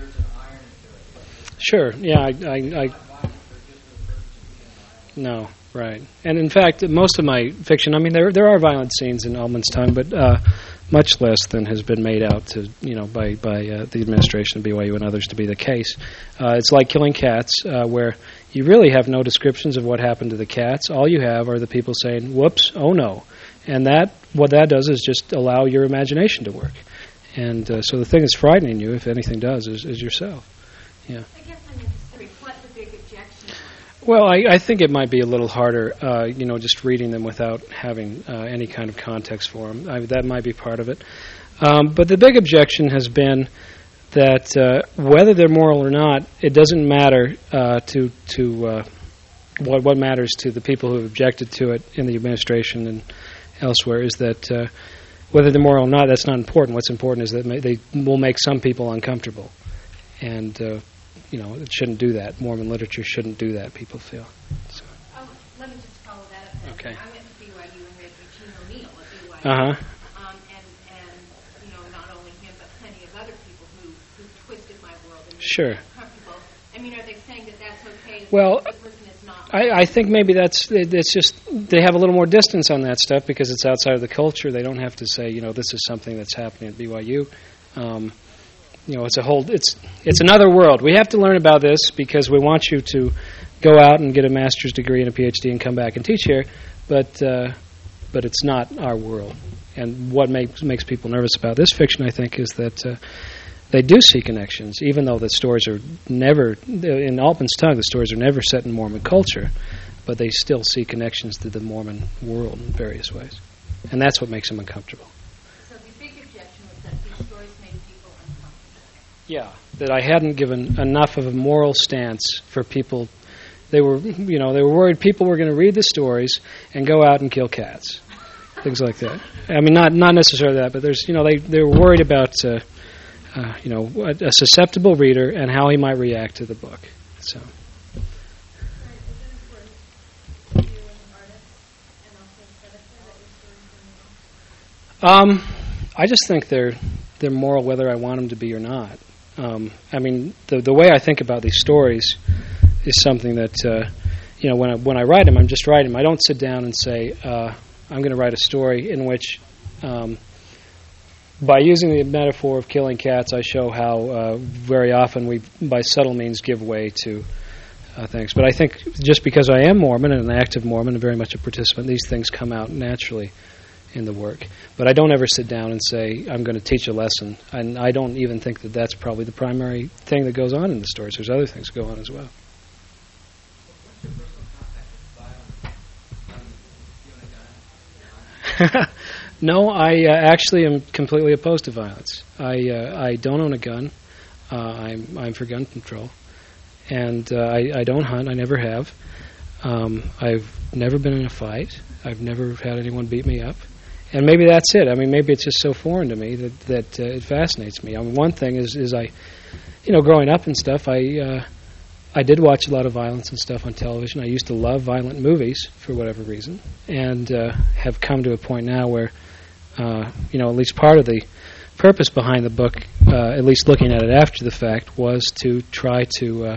Sure. Yeah. I. No. Right. And in fact, most of my fiction, I mean, there are violent scenes in Almond's Tongue, but much less than has been made out to, by the administration of BYU and others to be the case. It's like Killing Cats, where you really have no descriptions of what happened to the cats. All you have are the people saying, whoops, oh no. And what that does is just allow your imagination to work. And so the thing that's frightening you, if anything does, is yourself. Yeah.
I guess I need to reflect the big objection.
Well, I think it might be a little harder, just reading them without having any kind of context for them. That might be part of it. But the big objection has been that whether they're moral or not, it doesn't matter what matters to the people who have objected to it in the administration and elsewhere is that whether they're moral or not, that's not important. What's important is that they will make some people uncomfortable. And it shouldn't do that. Mormon literature shouldn't do that, people feel. So.
Oh, let me just follow that up then.
Okay.
I went to BYU and read Eugene O'Neill at BYU.
Uh-huh.
And not only him, but plenty of other people who twisted my world and made
Sure.
me uncomfortable. I mean, are they saying that that's okay?
Well,
the person is not.
I think maybe it's just they have a little more distance on that stuff because it's outside of the culture. They don't have to say, this is something that's happening at BYU. It's another world. We have to learn about this because we want you to go out and get a master's degree and a PhD and come back and teach here, but it's not our world. And what makes people nervous about this fiction, I think, is that they do see connections, even though the stories are never, in Almond's Tongue, the stories are never set in Mormon culture, but they still see connections to the Mormon world in various ways. And that's what makes them uncomfortable.
So the big objection was that these stories made people uncomfortable.
Yeah, that I hadn't given enough of a moral stance for people. They were worried people were going to read the stories and go out and kill cats, things like that. I mean, not necessarily that, but they were worried about a susceptible reader and how he might react to the book. So. I just think they're moral whether I want them to be or not. I mean, the way I think about these stories is something that when I write them, I'm just writing them. I don't sit down and say I'm going to write a story in which, by using the metaphor of killing cats, I show how very often we, by subtle means, give way to things. But I think just because I am Mormon and an active Mormon and very much a participant, these things come out naturally in the work. But I don't ever sit down and say, I'm going to teach a lesson. And I don't even think that that's probably the primary thing that goes on in the stories. There's other things that go on as well. No, I actually am completely opposed to violence. I don't own a gun. I'm for gun control. And I don't hunt. I never have. I've never been in a fight. I've never had anyone beat me up. And maybe that's it. I mean, maybe it's just so foreign to me that it fascinates me. I mean, one thing is I, growing up and stuff, I did watch a lot of violence and stuff on television. I used to love violent movies for whatever reason, and have come to a point now where, at least part of the purpose behind the book, at least looking at it after the fact, was to try to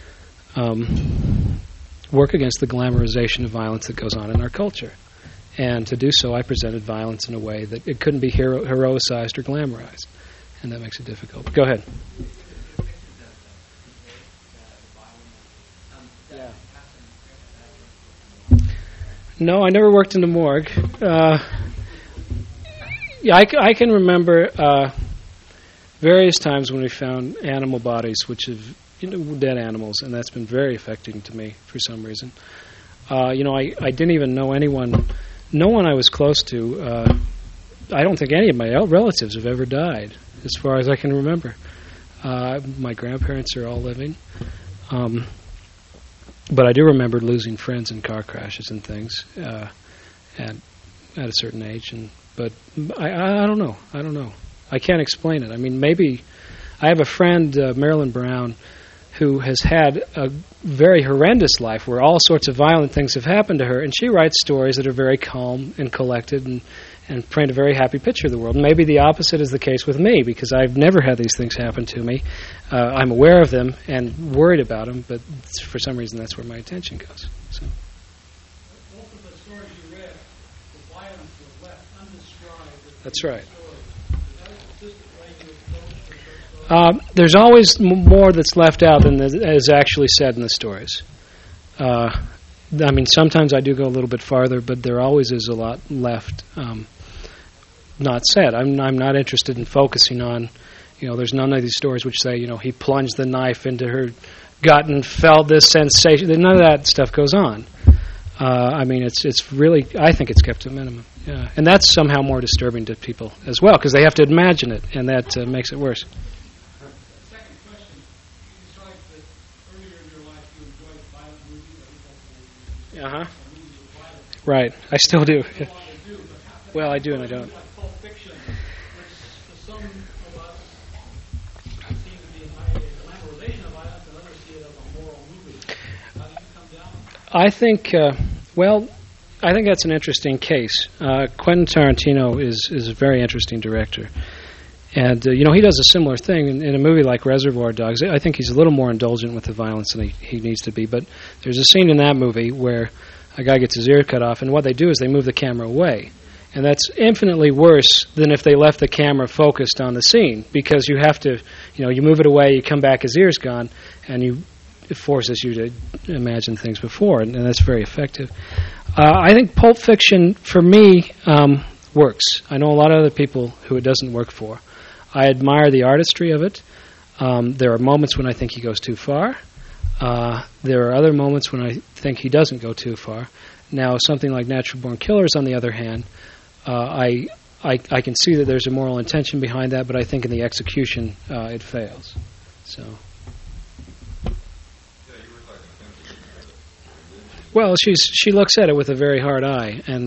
work against the glamorization of violence that goes on in our culture. And to do so, I presented violence in a way that it couldn't be heroicized or glamorized, and that makes it difficult. Go ahead. No, I never worked in the morgue. I can remember various times when we found animal bodies, which have dead animals, and that's been very affecting to me for some reason. I didn't even know anyone. No one I was close to. I don't think any of my relatives have ever died, as far as I can remember. My grandparents are all living. But I do remember losing friends in car crashes and things at a certain age. But I don't know. I don't know. I can't explain it. I mean, maybe I have a friend, Marilyn Brown, who has had a very horrendous life where all sorts of violent things have happened to her, and she writes stories that are very calm and collected and paint a very happy picture of the world. Maybe the opposite is the case with me, because I've never had these things happen to me. I'm aware of them and worried about them, but for some reason that's where my attention goes. So. stories you read, the violence was left undescribed. That's right. There's always more that's left out than is actually said in the stories. I mean, sometimes I do go a little bit farther, but there always is a lot left not said. I'm not interested in focusing on, there's none of these stories which say, he plunged the knife into her gut and felt this sensation. None of that stuff goes on. I mean, it's really, I think it's kept to a minimum. Yeah. And that's somehow more disturbing to people as well, because they have to imagine it, and that makes it worse.
Second question. You described that earlier in your life you enjoyed violent movies.
Uh-huh. Right. I still do. Well, I do and I don't.
Pulp Fiction, which for some of us seem to be a glamorization of violence, and others see it as a moral movie. How do you come down on that?
I think that's an interesting case. Quentin Tarantino is a very interesting director. And, he does a similar thing in a movie like Reservoir Dogs. I think he's a little more indulgent with the violence than he needs to be. But there's a scene in that movie where a guy gets his ear cut off, and what they do is they move the camera away. And that's infinitely worse than if they left the camera focused on the scene, because you have to, you move it away, you come back, his ear's gone, and it forces you to imagine things before, and that's very effective. I think Pulp Fiction, for me, works. I know a lot of other people who it doesn't work for. I admire the artistry of it. There are moments when I think he goes too far. There are other moments when I think he doesn't go too far. Now, something like Natural Born Killers, on the other hand, I can see that there's a moral intention behind that, but I think in the execution it fails. So. Well, she looks at it with a very hard eye, and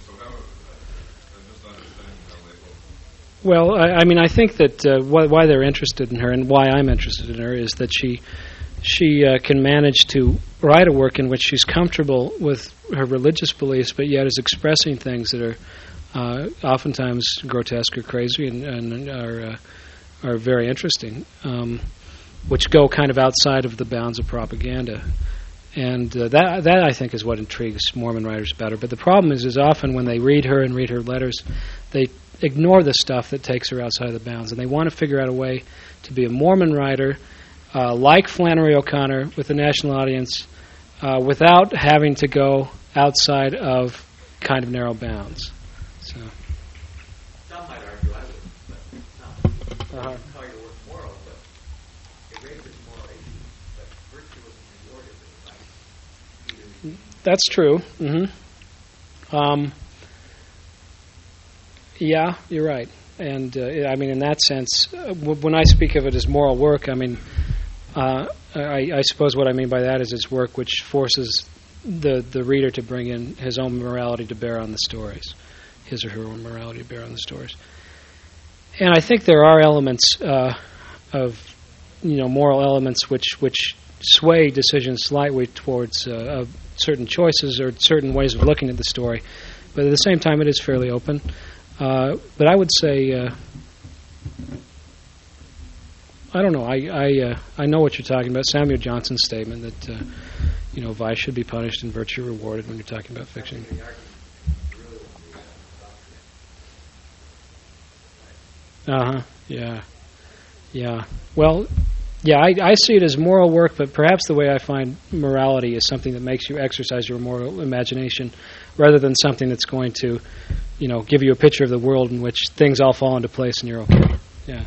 I think that why they're interested in her and why I'm interested in her is that she can manage to write a work in which she's comfortable with her religious beliefs, but yet is expressing things that are oftentimes grotesque or crazy and are very interesting, which go kind of outside of the bounds of propaganda. And that I think is what intrigues Mormon writers about her. But the problem is often when they read her and read her letters, they ignore the stuff that takes her outside of the bounds, and they want to figure out a way to be a Mormon writer like Flannery O'Connor with the national audience without having to go outside of kind of narrow bounds. So.
Some might argue I would, but some call your work moral, but it raises moral issues, but virtue isn't rewarded with life.
That's true. Mm-hmm. Yeah, you're right. And, in that sense, when I speak of it as moral work, I suppose what I mean by that is it's work which forces the reader to bring in his own morality to bear on the stories, his or her own morality to bear on the stories. And I think there are elements of, moral elements which sway decisions slightly towards certain choices or certain ways of looking at the story. But at the same time, it is fairly open. But I would say, I don't know. I know what you're talking about. Samuel Johnson's statement that vice should be punished and virtue rewarded when you're talking about fiction. Yeah. Well, I see it as moral work, but perhaps the way I find morality is something that makes you exercise your moral imagination, rather than something that's going to, give you a picture of the world in which things all fall into place and you're okay. Yeah.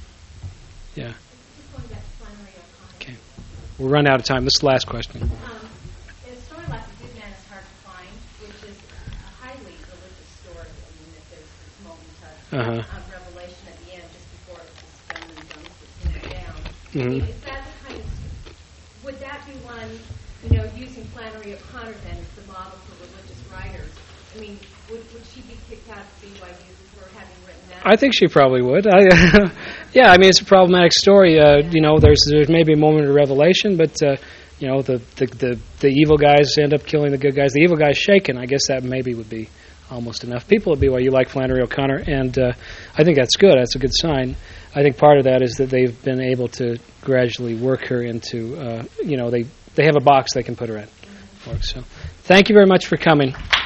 Okay. We'll run out of time. This is the last question.
In a story like A Good Man is Hard to Find, which is a highly religious story, that there's this moment of revelation at the end, just before it's done and done, it's down.
Mm-hmm.
Is that the kind of, would that be one, using Flannery O'Connor then as the model for religious writers? Would she be kicked out of BYU for having written that?
I think she probably would. It's a problematic story. There's maybe a moment of revelation, but the evil guys end up killing the good guys. The evil guy's shaken. I guess that maybe would be almost enough. People at BYU like Flannery O'Connor, and I think that's good. That's a good sign. I think part of that is that they've been able to gradually work her into, they have a box they can put her in. So, thank you very much for coming.